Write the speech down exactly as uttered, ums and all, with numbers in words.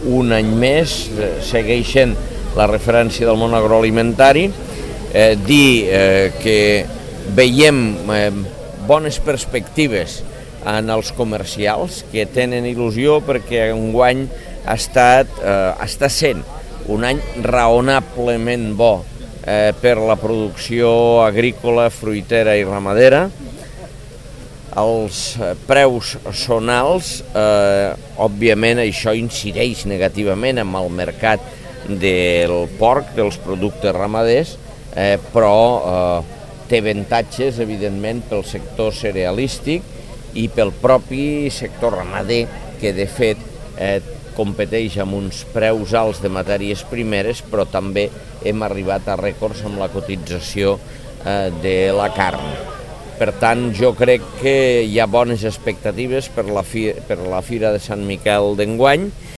un any més, segueix sent la referència del món agroalimentari, eh, dir eh, que veiem eh, bones perspectives en els comercials que tenen il·lusió perquè enguany ha estat, eh, està sent un any raonablement bo eh, per la producció agrícola, fruitera i ramadera. Els preus són alts, eh, òbviament això incideix negativament en el mercat del porc, dels productes ramaders, eh, però eh, té avantatges, evidentment, pel sector cerealístic i pel propi sector ramader, que de fet eh, competeix amb uns preus alts de matèries primeres, però també hem arribat a rècords amb la cotització eh, de la carn. Per tant, jo crec que hi ha bones expectatives per la, fi, per la Fira de Sant Miquel d'enguany